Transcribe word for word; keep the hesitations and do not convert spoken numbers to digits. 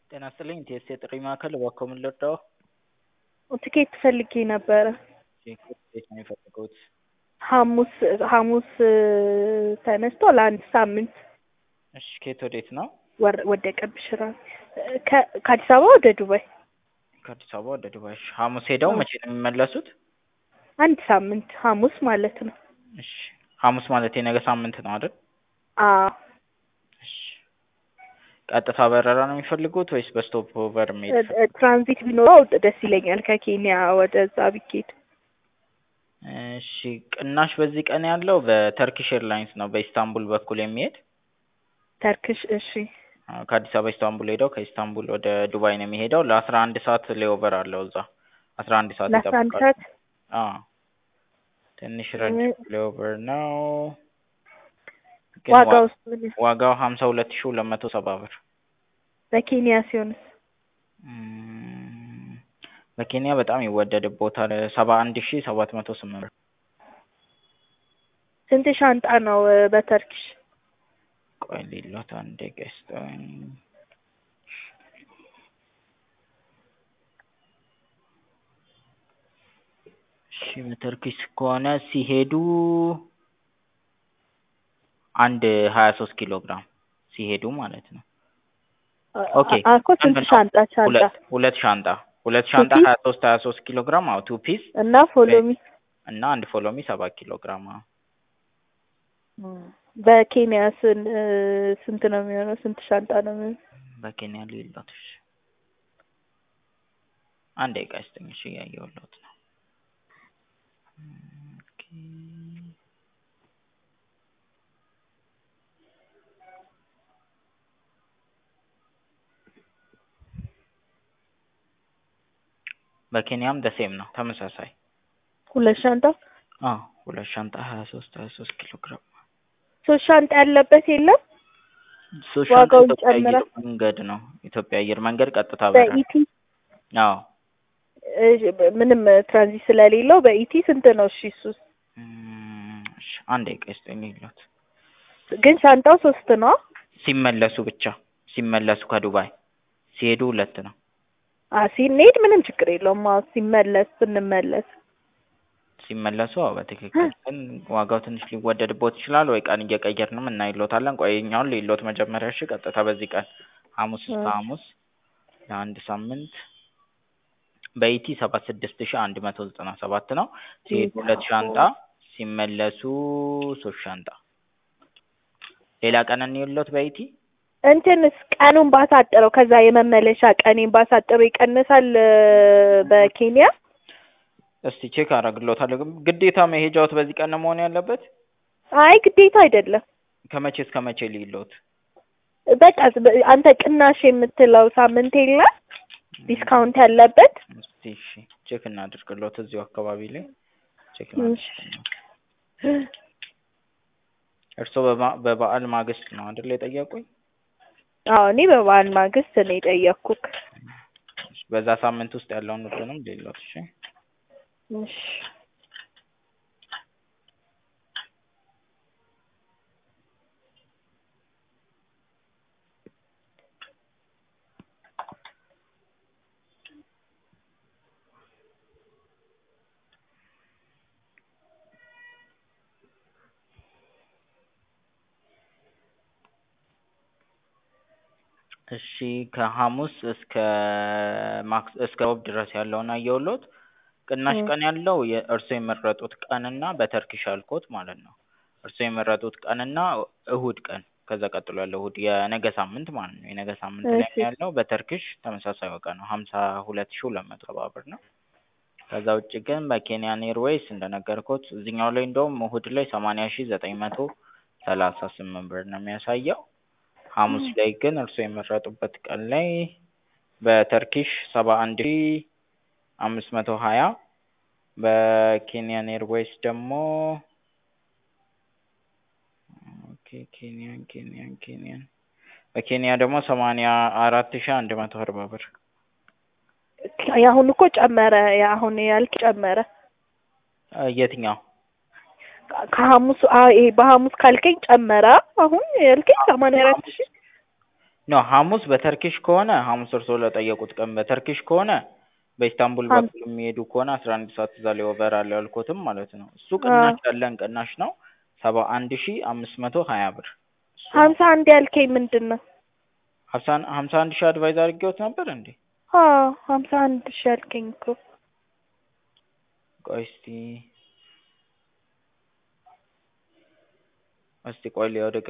ጤና ይስጥልኝ ቴስ የጥሪ ማዕከል እባክዎ ምን ልርዳዎ? ትኬት ፈልጌ ነበረ። ቲኬት እንዴት ነው የፈለጉት? ሐሙስ ሐሙስ ተነስቶ ለአንድ ሳምንት እሺ ከየት ወዴት ነው? ወር ወደቀብሽ ራስ ከ ከአዲስ አበባ ወደ ዱባይ። ከአዲስ አበባ ወደ ዱባይ። እሺ ሐሙስ ሄደው መቼ ነው የሚመለሱት? አንድ ሳምንት ሐሙስ ማለት ነው። እሺ ሐሙስ ማለት የነገ ሳምንት ነው አይደል? አዎ። እሺ ቀጥታ በረራ ነው የሚፈልጉት ወይስ በስቶፕ ኦቨር መሄድ? ትራንዚት ቢኖረው ደስ ይለኛል ከኬንያ ወደዛ ቢኬድ። እሺ ቅናሽ በዚህ ቀን ያለው በተርኪሽ ኤርላይንስ ነው በኢስታንቡል በኩል የሚሄድ። ተርኪሽ እሺ። አዎ ከአዲስ አበባ ኢስታንቡል ሄደው ከኢስታንቡል ወደ ዱባይ ነው የሚሄደው። ለአስራ አንድ ሰዓት ሌኦቨር አለው እዛ አስራ አንድ ሰዓት ለአስራ አንድ ይጠብቃል። ሰዓት አዎ ትንሽ ረጅም ሌኦቨር ነው። ግን ዋጋው ዋጋው ሀምሳ ሁለት ሺህ ሁለት መቶ ሰባ ብር። በኬንያ ሲሆንስ? እም፣ በኬንያ በጣም ይወደድቦታል ሰባ አንድ ሺህ ሰባት መቶ ስምንት ብር። ስንት ሻንጣ ነው በተርኪሽ? ቆይ ሌሎት አንዴ ገዝተውኝ እሺ በተርኪሽ ከሆነ ሲሄዱ አንድ ሀያ ሶስት ኪሎ ግራም ሲሄዱ ማለት ነው። ኦኬ አኮ ስንት ሻንጣ ሻንጣ? ሁለት ሁለት ሻንጣ ሁለት ሻንጣ ሀያ ሶስት ሀያ ሶስት ኪሎ ግራም አዎ ቱ ፒስ እና ፎሎሚ እና አንድ ፎሎሚ ሰባት ኪሎ ግራም አዎ። በኬንያ ስን ስንት ነው የሚሆነው? ስንት ሻንጣ ነው የሚሆነው? በኬንያ ሌሎት እሺ አንዴ ቀስተኝ እሺ ያየሁት ነው። ኦኬ በኬንያም ደሴም ነው ተመሳሳይ ሁለት ሻንጣ? አዎ ሁለት ሻንጣ ሀያ ሶስት ሀያ ሶስት ኪሎ ግራም። ሶስት ሻንጣ ያለበት የለም? ሶስት ሻንጣ ዋጋውን ኢትዮጵያ አየር ጨምራ መንገድ ነው። ኢትዮጵያ አየር መንገድ ቀጥታ በረራ። በኢቲ አዎ ምንም ትራንዚት ስለሌለው በኢቲ ስንት ነው? እሺ እሱስ እም፣ እሺ አንዴ ቀስተኝ ይሉት ግን ሻንጣው ሶስት ነው? ሲመለሱ ብቻ ሲመለሱ ከዱባይ ሲሄዱ ሁለት ነው። አ ሲሄድ ምንም ችግር የለውም። አዎ ሲመለስ ስንመለስ ሲመለሱ አዎ በትክክል ግን ዋጋው ትንሽ ሊወደድቦት ይችላል ወይ ቀን እየቀየርንም እናይሎታለን። ቆይ እኛውን ሌሎት መጀመሪያ እሺ ቀጥታ በዚህ ቀን ሐሙስ እስከ ሐሙስ ለአንድ ሳምንት በኢቲ ሰባ ስድስት ሺህ አንድ መቶ ዘጠና ሰባት ነው። ሲሄዱ ሁለት ሻንጣ ሲመለሱ ሶስት ሻንጣ። ሌላ ቀን እንይሎት በኢቲ እንትንስ ቀኑን ባሳጥረው ከዛ የመመለሻ ቀኔን ባሳጥረው ይቀንሳል በኬንያ? እስቲ ቼክ አደርግልዎታለሁ። ግን ግዴታ መሄጃዎት በዚህ ቀን ነው መሆን ያለበት? አይ ግዴታ አይደለም። ከመቼ እስከ መቼ ልይሎት? በቃ አንተ ቅናሽ የምትለው ሳምንት የለ ዲስካውንት ያለበት? እስቲ እሺ ቼክ እናድርግልዎት እዚሁ አካባቢ ላይ ቼክ እናድርግልዎት። እርስዎ በበዓል ማግስት ነው አይደል የጠየቁኝ? አዎ እኔ በበዓል ማግስት ነው የጠየኩክ። በዛ ሳምንት ውስጥ ያለውን ሁሉንም ልይሎት እሺ። እሺ እሺ ከሐሙስ እስከ ማክስ እስከ ሮብ ድረስ ያለውን አየሁልዎት። ቅናሽ ቀን ያለው የእርስዎ የመረጡት ቀንና በተርኪሽ ያልኩት ማለት ነው። እርስዎ የመረጡት ቀንና እሁድ ቀን ከዛ ቀጥሎ ያለው እሁድ የነገ ሳምንት ማለት ነው። የነገ ሳምንት ላይ ያለው በተርኪሽ ተመሳሳይ ዋጋ ነው ሀምሳ ሁለት ሺህ ሁለት መቶ ሰባ ብር ነው። ከዛ ውጭ ግን በኬንያን ኤርዌይስ እንደነገርኩት እዚህኛው ላይ እንደውም እሁድ ላይ ሰማንያ ሺህ ዘጠኝ መቶ ሰላሳ ስምንት ብር ነው የሚያሳየው። ሐሙስ ላይ ግን እርስዎ የመረጡበት ቀን ላይ በተርኪሽ ሰባ አንድ ሺህ አምስት መቶ ሀያ በኬንያን ኤርዌይስ ደግሞ ኦኬ ኬንያን ኬንያን ኬንያን በኬንያ ደግሞ ሰማንያ አራት ሺህ አንድ መቶ አርባ ብር። ያሁን እኮ ጨመረ። ያሁን ያልክ ጨመረ። የትኛው? ከሐሙስ አይ በሐሙስ ካልከኝ ጨመረ። አሁን ያልከኝ ሰማንያ አራት ሺህ ኖ ሐሙስ በተርኪሽ ከሆነ ሐሙስ እርስዎ ለጠየቁት ቀን በተርኪሽ ከሆነ በኢስታንቡል ሀም በኩል የሚሄዱ ከሆነ አስራ አንድ ሰዓት እዛ ላይ ኦቨር አለ ያልኩትም ማለት ነው። እሱ አ ቅናሽ ያለን ቅናሽ ነው ሰባ አንድ ሺህ አምስት መቶ ሀያ ብር እሱ ነው። ሀምሳ አንድ ያልከኝ ምንድን ነው? ሀምሳ ሀምሳ አንድ ሺህ አድቫይዝ አድርጌዎት ነበር እንዴ? አዎ ሀምሳ አንድ ሺህ ያልከኝ እኮ። ቆይ እስቲ እስቲ ቆይ ልየው